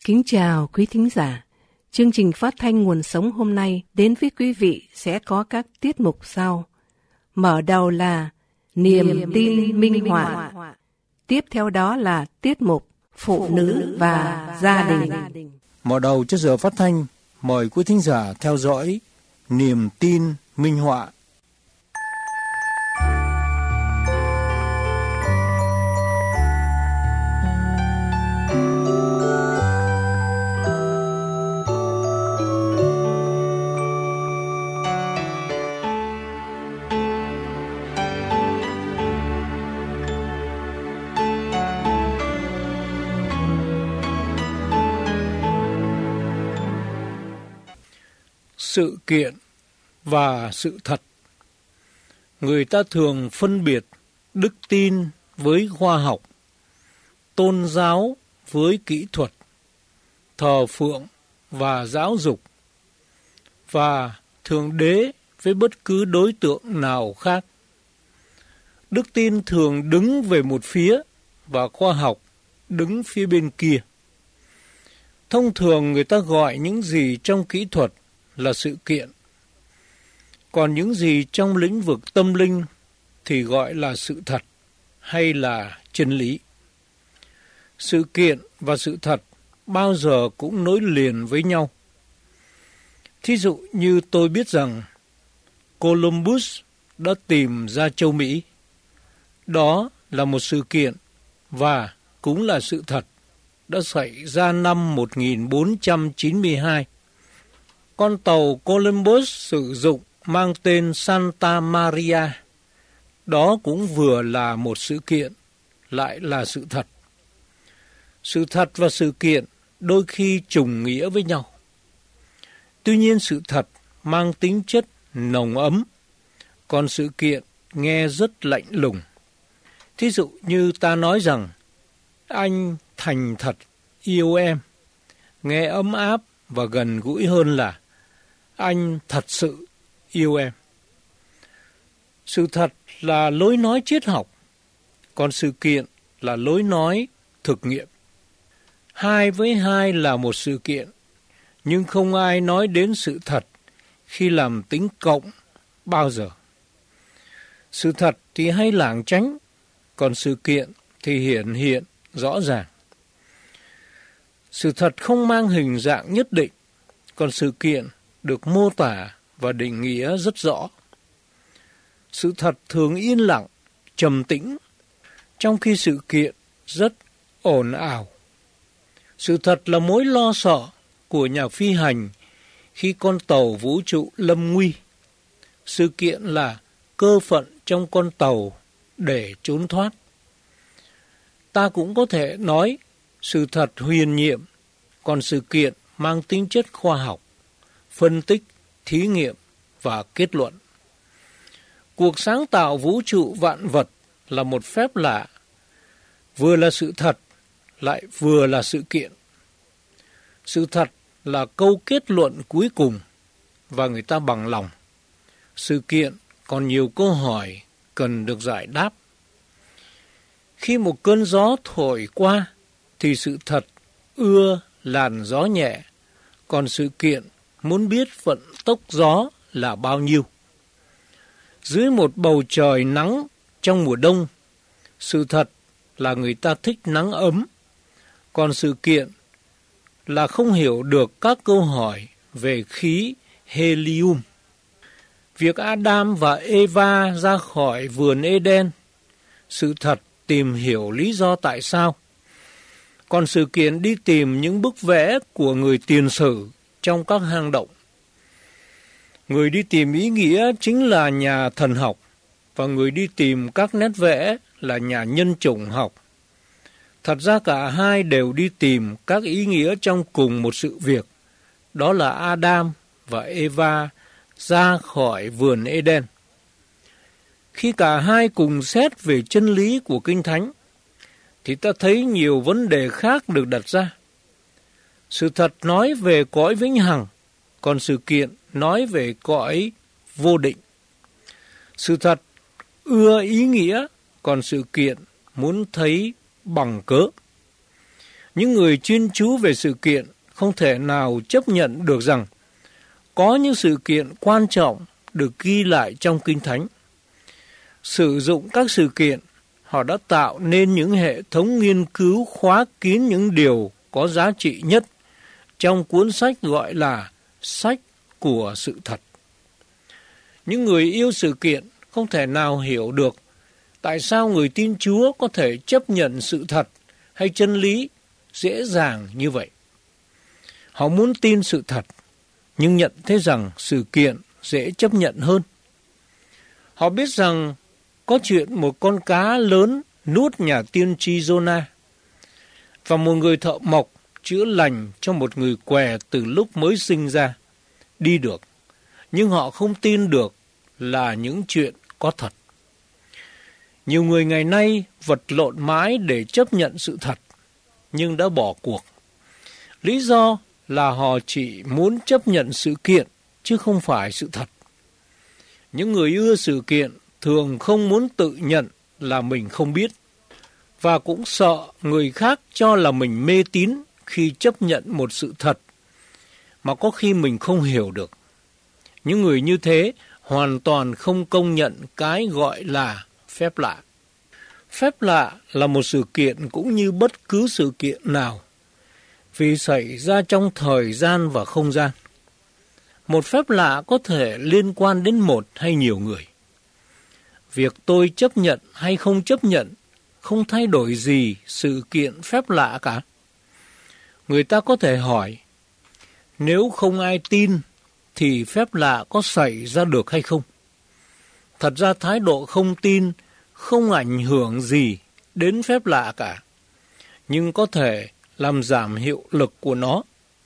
Kính chào quý thính giả. Chương trình phát thanh Nguồn Sống hôm nay đến với quý vị sẽ có các tiết mục sau. Mở đầu là Niềm tin minh họa. Tiếp theo đó là tiết mục Phụ nữ và gia đình. Mở đầu cho giờ phát thanh, mời quý thính giả theo dõi Niềm tin minh họa. Sự kiện và sự thật. Người ta thường phân biệt đức tin với khoa học, tôn giáo với kỹ thuật, thờ phượng và giáo dục, và thượng đế với bất cứ đối tượng nào khác. Đức tin thường đứng về một phía và khoa học đứng phía bên kia. Thông thường người ta gọi những gì trong kỹ thuật là sự kiện, còn những gì trong lĩnh vực tâm linh thì gọi là sự thật hay là chân lý. Sự kiện và sự thật bao giờ cũng nối liền với nhau. Thí dụ như tôi biết rằng Columbus đã tìm ra châu Mỹ. Đó là một sự kiện và cũng là sự thật đã xảy ra năm 1492. Con tàu Columbus sử dụng mang tên Santa Maria. Đó cũng vừa là một sự kiện, lại là sự thật. Sự thật và sự kiện đôi khi trùng nghĩa với nhau. Tuy nhiên sự thật mang tính chất nồng ấm, còn sự kiện nghe rất lạnh lùng. Thí dụ như ta nói rằng, anh thành thật yêu em, nghe ấm áp và gần gũi hơn là anh thật sự yêu em. Sự thật là lối nói triết học, còn sự kiện là lối nói thực nghiệm. 2 với 2 là một sự kiện, nhưng không ai nói đến sự thật khi làm tính cộng bao giờ. Sự thật thì hay lảng tránh, còn sự kiện thì hiển hiện rõ ràng. Sự thật không mang hình dạng nhất định, còn sự kiện được mô tả và định nghĩa rất rõ. Sự thật thường yên lặng, trầm tĩnh, trong khi sự kiện rất ồn ào. Sự thật là mối lo sợ của nhà phi hành khi con tàu vũ trụ lâm nguy. Sự kiện là cơ phận trong con tàu để trốn thoát. Ta cũng có thể nói sự thật huyền nhiệm, còn sự kiện mang tính chất khoa học, phân tích, thí nghiệm và kết luận. Cuộc sáng tạo vũ trụ vạn vật là một phép lạ, vừa là sự thật, lại vừa là sự kiện. Sự thật là câu kết luận cuối cùng và người ta bằng lòng. Sự kiện còn nhiều câu hỏi cần được giải đáp. Khi một cơn gió thổi qua thì sự thật ưa làn gió nhẹ, còn sự kiện muốn biết vận tốc gió là bao nhiêu. Dưới một bầu trời nắng trong mùa đông, sự thật là người ta thích nắng ấm, còn sự kiện là không hiểu được các câu hỏi về khí helium. Việc Adam và Eva ra khỏi vườn Eden, sự thật tìm hiểu lý do tại sao, còn sự kiện đi tìm những bức vẽ của người tiền sử trong các hang động. Người đi tìm ý nghĩa chính là nhà thần học, và người đi tìm các nét vẽ là nhà nhân chủng học. Thật ra cả hai đều đi tìm các ý nghĩa trong cùng một sự việc, đó là Adam và Eva ra khỏi vườn Eden. Khi cả hai cùng xét về chân lý của Kinh Thánh, thì ta thấy nhiều vấn đề khác được đặt ra. Sự thật nói về cõi vĩnh hằng, còn sự kiện nói về cõi vô định. Sự thật ưa ý nghĩa, còn sự kiện muốn thấy bằng cớ. Những người chuyên chú về sự kiện không thể nào chấp nhận được rằng có những sự kiện quan trọng được ghi lại trong Kinh Thánh. Sử dụng các sự kiện, họ đã tạo nên những hệ thống nghiên cứu khóa kín những điều có giá trị nhất trong cuốn sách gọi là sách của sự thật. Những người yêu sự kiện không thể nào hiểu được tại sao người tin Chúa có thể chấp nhận sự thật hay chân lý dễ dàng như vậy. Họ muốn tin sự thật, nhưng nhận thấy rằng sự kiện dễ chấp nhận hơn. Họ biết rằng có chuyện một con cá lớn nuốt nhà tiên tri Giô-na và một người thợ mộc chữa lành cho một người què từ lúc mới sinh ra đi được, nhưng họ không tin được là những chuyện có thật. Nhiều người ngày nay vật lộn mãi để chấp nhận sự thật, nhưng đã bỏ cuộc. Lý do là họ chỉ muốn chấp nhận sự kiện, chứ không phải sự thật. Những người ưa sự kiện thường không muốn tự nhận là mình không biết, và cũng sợ người khác cho là mình mê tín khi chấp nhận một sự thật mà có khi mình không hiểu được. Những người như thế hoàn toàn không công nhận cái gọi là phép lạ. Phép lạ là một sự kiện cũng như bất cứ sự kiện nào, vì xảy ra trong thời gian và không gian. Một phép lạ có thể liên quan đến một hay nhiều người. Việc tôi chấp nhận hay không chấp nhận không thay đổi gì sự kiện phép lạ cả. Người ta có thể hỏi, nếu không ai tin thì phép lạ có xảy ra được hay không? Thật ra thái độ không tin không ảnh hưởng gì đến phép lạ cả, nhưng có thể làm giảm hiệu lực của nó.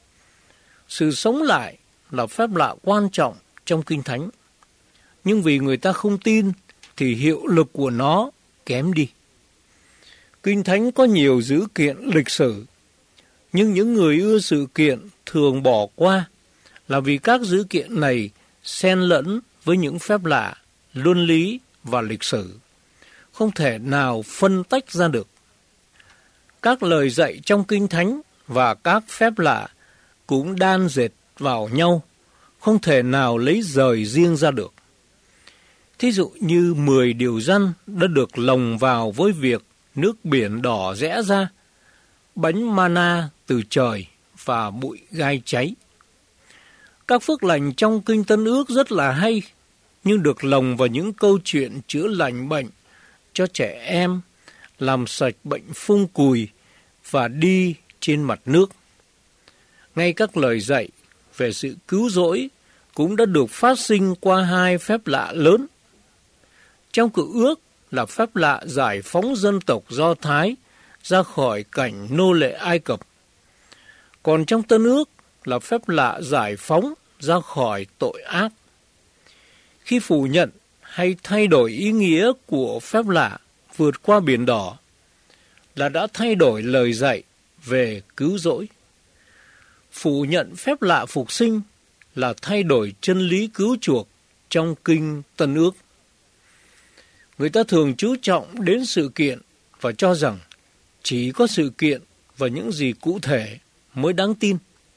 Sự sống lại là phép lạ quan trọng trong Kinh Thánh, nhưng vì người ta không tin thì hiệu lực của nó kém đi. Kinh Thánh có nhiều dữ kiện lịch sử, nhưng những người ưa sự kiện thường bỏ qua là vì các dữ kiện này xen lẫn với những phép lạ, luân lý và lịch sử, không thể nào phân tách ra được. Các lời dạy trong Kinh Thánh và các phép lạ cũng đan dệt vào nhau, không thể nào lấy rời riêng ra được. Thí dụ như 10 điều răn đã được lồng vào với việc nước biển đỏ rẽ ra, bánh mana từ trời và bụi gai cháy. Các phước lành trong Kinh Tân Ước rất là hay, nhưng được lồng vào những câu chuyện chữa lành bệnh cho trẻ em, làm sạch bệnh phung cùi và đi trên mặt nước. Ngay các lời dạy về sự cứu rỗi cũng đã được phát sinh qua hai phép lạ lớn. Trong Cựu Ước là phép lạ giải phóng dân tộc Do Thái ra khỏi cảnh nô lệ Ai Cập. Còn trong Tân Ước là phép lạ giải phóng ra khỏi tội ác. Khi phủ nhận hay thay đổi ý nghĩa của phép lạ vượt qua biển đỏ là đã thay đổi lời dạy về cứu rỗi. Phủ nhận phép lạ phục sinh là thay đổi chân lý cứu chuộc trong Kinh Tân Ước. Người ta thường chú trọng đến sự kiện và cho rằng chỉ có sự kiện và những gì cụ thể mới đáng tin.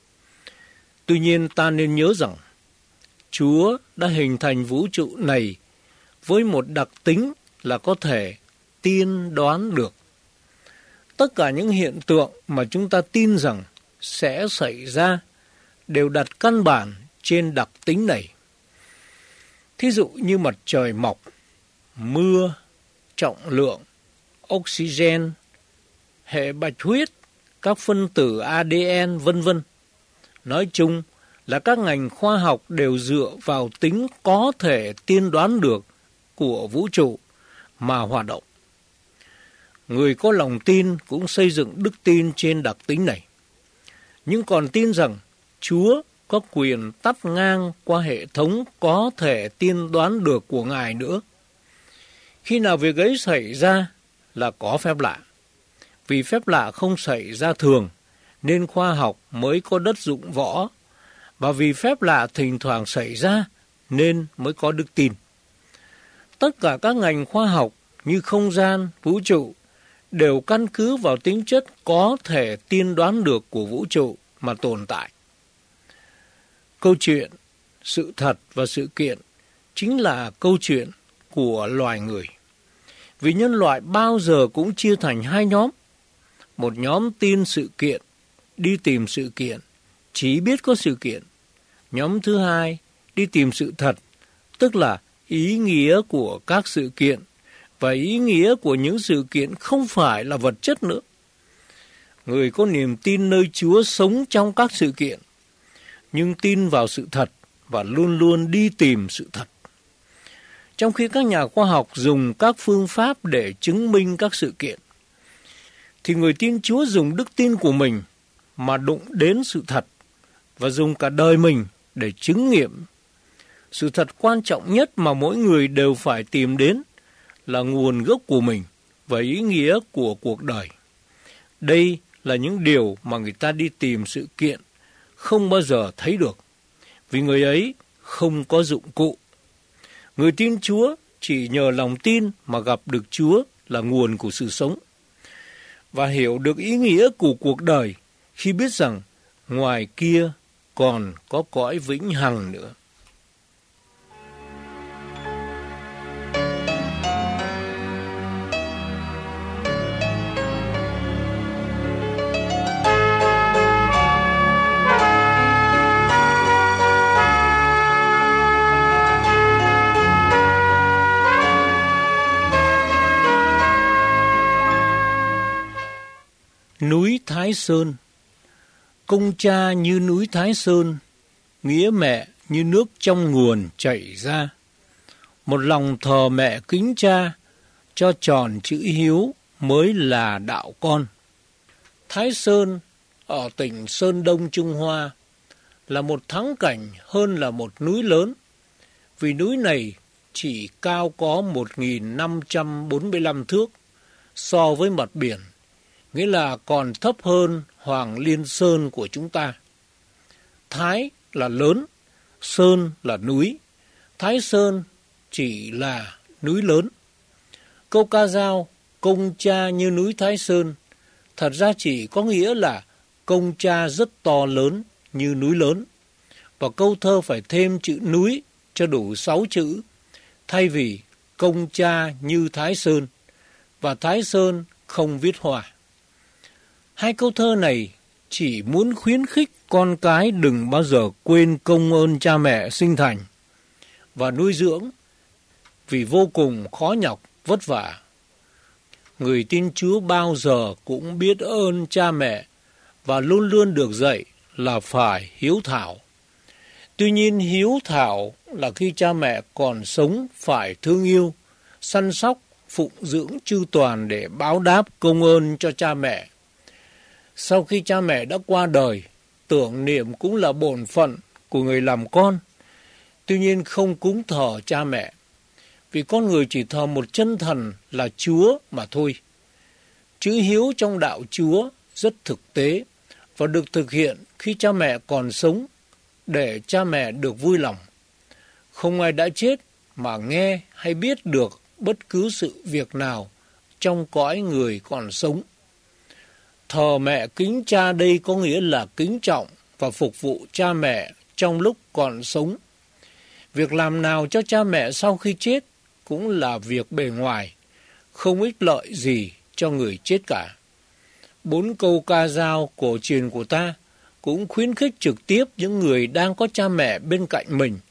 Tuy nhiên ta nên nhớ rằng Chúa đã hình thành vũ trụ này với một đặc tính là có thể tiên đoán được. Tất cả những hiện tượng mà chúng ta tin rằng sẽ xảy ra đều đặt căn bản trên đặc tính này. Thí dụ như mặt trời mọc, mưa, trọng lượng, oxygen, hệ bạch huyết, các phân tử ADN, vân vân. Nói chung là các ngành khoa học đều dựa vào tính có thể tiên đoán được của vũ trụ mà hoạt động. Người có lòng tin cũng xây dựng đức tin trên đặc tính này, nhưng còn tin rằng Chúa có quyền tắt ngang qua hệ thống có thể tiên đoán được của Ngài nữa. Khi nào việc ấy xảy ra là có phép lạ. Vì phép lạ không xảy ra thường, nên khoa học mới có đất dụng võ, và vì phép lạ thỉnh thoảng xảy ra, nên mới có đức tin. Tất cả các ngành khoa học như không gian, vũ trụ đều căn cứ vào tính chất có thể tiên đoán được của vũ trụ mà tồn tại. Câu chuyện, sự thật và sự kiện chính là câu chuyện của loài người. Vì nhân loại bao giờ cũng chia thành hai nhóm. Một nhóm tin sự kiện, đi tìm sự kiện, chỉ biết có sự kiện. Nhóm thứ hai đi tìm sự thật, tức là ý nghĩa của các sự kiện, và ý nghĩa của những sự kiện không phải là vật chất nữa. Người có niềm tin nơi Chúa sống trong các sự kiện, nhưng tin vào sự thật và luôn luôn đi tìm sự thật. Trong khi các nhà khoa học dùng các phương pháp để chứng minh các sự kiện, thì người tin Chúa dùng đức tin của mình mà đụng đến sự thật và dùng cả đời mình để chứng nghiệm. Sự thật quan trọng nhất mà mỗi người đều phải tìm đến là nguồn gốc của mình và ý nghĩa của cuộc đời. Đây là những điều mà người ta đi tìm sự kiện không bao giờ thấy được, vì người ấy không có dụng cụ. Người tin Chúa chỉ nhờ lòng tin mà gặp được Chúa là nguồn của sự sống, và hiểu được ý nghĩa của cuộc đời khi biết rằng ngoài kia còn có cõi vĩnh hằng nữa. Núi Thái Sơn. Công cha như núi Thái Sơn, nghĩa mẹ như nước trong nguồn chảy ra. Một lòng thờ mẹ kính cha, cho tròn chữ hiếu mới là đạo con. Thái Sơn ở tỉnh Sơn Đông Trung Hoa là một thắng cảnh hơn là một núi lớn, vì núi này chỉ cao có 1.545 thước so với mặt biển, nghĩa là còn thấp hơn Hoàng Liên Sơn của chúng ta. Thái là lớn, Sơn là núi. Thái Sơn chỉ là núi lớn. Câu ca dao công cha như núi Thái Sơn thật ra chỉ có nghĩa là công cha rất to lớn như núi lớn. Và câu thơ phải thêm chữ núi cho đủ 6 chữ, thay vì công cha như Thái Sơn, và Thái Sơn không viết hoa. Hai câu thơ này chỉ muốn khuyến khích con cái đừng bao giờ quên công ơn cha mẹ sinh thành và nuôi dưỡng, vì vô cùng khó nhọc, vất vả. Người tin Chúa bao giờ cũng biết ơn cha mẹ và luôn luôn được dạy là phải hiếu thảo. Tuy nhiên hiếu thảo là khi cha mẹ còn sống phải thương yêu, săn sóc, phụng dưỡng chu toàn để báo đáp công ơn cho cha mẹ. Sau khi cha mẹ đã qua đời, tưởng niệm cũng là bổn phận của người làm con. Tuy nhiên không cúng thờ cha mẹ, vì con người chỉ thờ một chân thần là Chúa mà thôi. Chữ hiếu trong đạo Chúa rất thực tế và được thực hiện khi cha mẹ còn sống để cha mẹ được vui lòng. Không ai đã chết mà nghe hay biết được bất cứ sự việc nào trong cõi người còn sống. Thờ mẹ kính cha đây có nghĩa là kính trọng và phục vụ cha mẹ trong lúc còn sống. Việc làm nào cho cha mẹ sau khi chết cũng là việc bề ngoài, không ích lợi gì cho người chết cả. 4 câu ca dao cổ truyền của ta cũng khuyến khích trực tiếp những người đang có cha mẹ bên cạnh mình.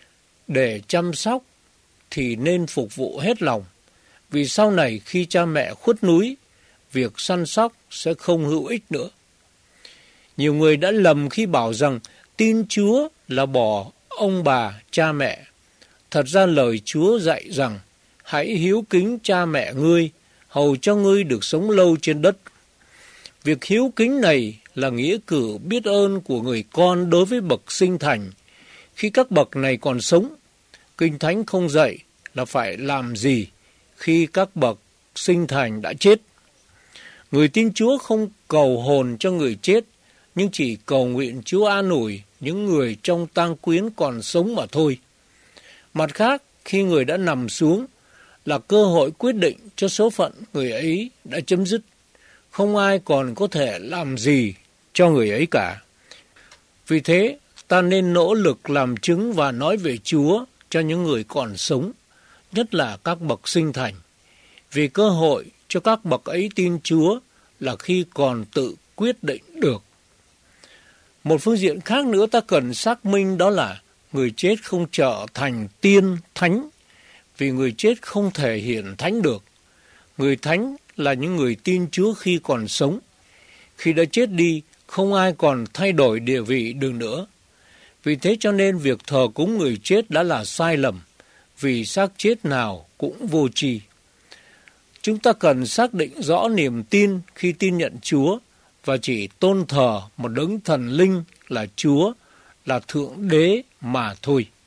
Để chăm sóc thì nên phục vụ hết lòng, vì sau này khi cha mẹ khuất núi, việc săn sóc sẽ không hữu ích nữa. Nhiều người đã lầm khi bảo rằng tin Chúa là bỏ ông bà, cha mẹ. Thật ra lời Chúa dạy rằng hãy hiếu kính cha mẹ ngươi, hầu cho ngươi được sống lâu trên đất. Việc hiếu kính này là nghĩa cử biết ơn của người con đối với bậc sinh thành. Khi các bậc này còn sống, Kinh Thánh không dạy là phải làm gì khi các bậc sinh thành đã chết. Người tin Chúa không cầu hồn cho người chết, nhưng chỉ cầu nguyện Chúa an ủi những người trong tang quyến còn sống mà thôi. Mặt khác, khi người đã nằm xuống, là cơ hội quyết định cho số phận người ấy đã chấm dứt. Không ai còn có thể làm gì cho người ấy cả. Vì thế, ta nên nỗ lực làm chứng và nói về Chúa cho những người còn sống, nhất là các bậc sinh thành. Vì cơ hội cho các bậc ấy tin Chúa là khi còn tự quyết định được. Một phương diện khác nữa ta cần xác minh, đó là người chết không trở thành tiên thánh, vì người chết không thể hiện thánh được. Người thánh là những người tin Chúa khi còn sống. Khi đã chết đi, không ai còn thay đổi địa vị được nữa. Vì thế cho nên việc thờ cúng người chết đã là sai lầm, vì xác chết nào cũng vô tri. Chúng ta cần xác định rõ niềm tin khi tin nhận Chúa và chỉ tôn thờ một đấng thần linh là Chúa, là Thượng Đế mà thôi.